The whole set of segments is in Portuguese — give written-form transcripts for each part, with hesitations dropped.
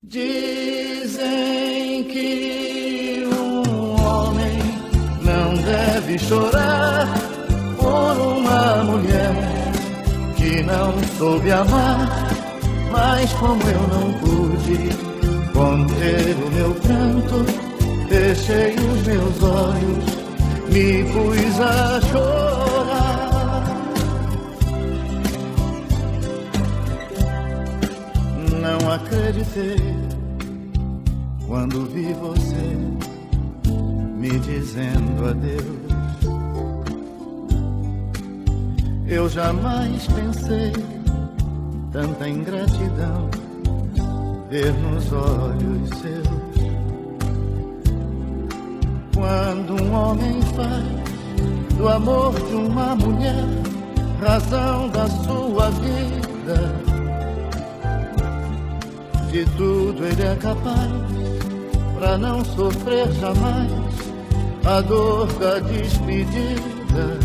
Dizem que um homem não deve chorar por uma mulher que não soube amar, mas como eu não pude conter o meu pranto, fechei os meus olhos, me pus a chorar. Não acreditei quando vi você me dizendo adeus. Eu jamais pensei tanta ingratidão ver nos olhos seus. Quando um homem faz do amor de uma mulher razão da sua vida, de tudo ele é capaz pra não sofrer jamais a dor da despedida.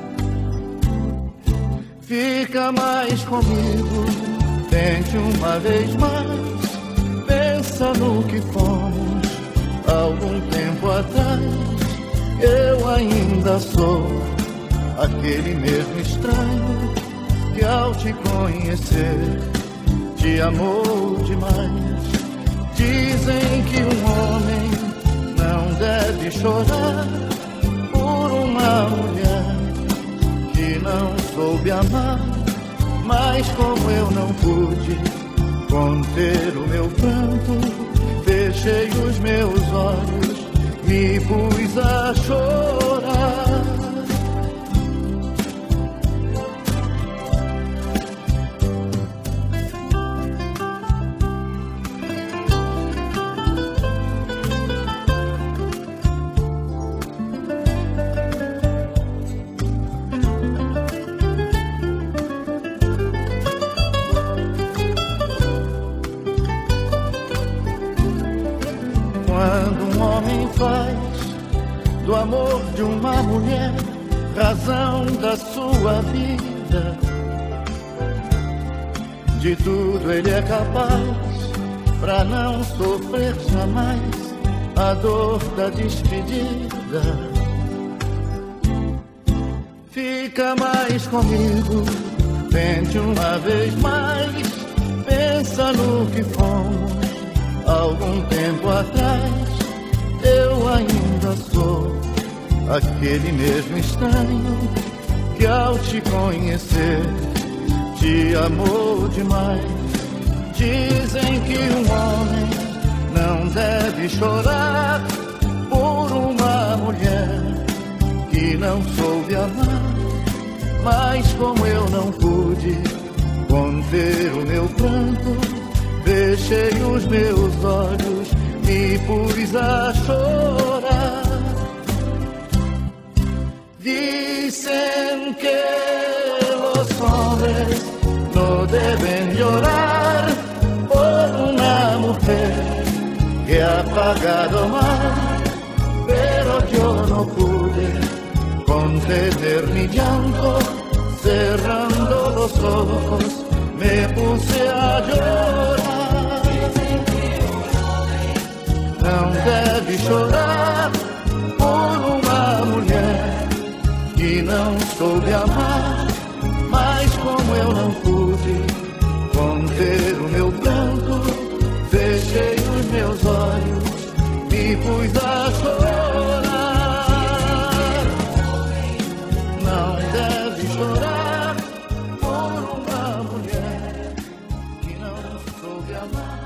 Fica mais comigo, tente uma vez mais, pensa no que fomos algum tempo atrás. Eu ainda sou aquele mesmo estranho que ao te conhecer te amou demais. Dizem que um homem não deve chorar por uma mulher que não soube amar, mas como eu não pude conter o meu pranto, fechei os meus olhos, me pus a chorar. Quando um homem faz do amor de uma mulher razão da sua vida, de tudo ele é capaz pra não sofrer jamais a dor da despedida. Fica mais comigo, tente uma vez mais, pensa no que fomos algum tempo atrás. Eu ainda sou aquele mesmo estranho que ao te conhecer te amou demais. Dizem que um homem não deve chorar por uma mulher que não soube amar, mas como eu não pude conter o meu pranto, fechei os meus olhos, me pus a chorar. Dicen que los hombres no deben llorar por una mujer que ha pagado mal, pero yo no pude contener mi llanto, cerrando los ojos me puse a llorar. Não deve chorar por uma mulher que não soube amar, mas como eu não pude conter o meu pranto, fechei os meus olhos, me pus a chorar. Não deve chorar por uma mulher que não soube amar.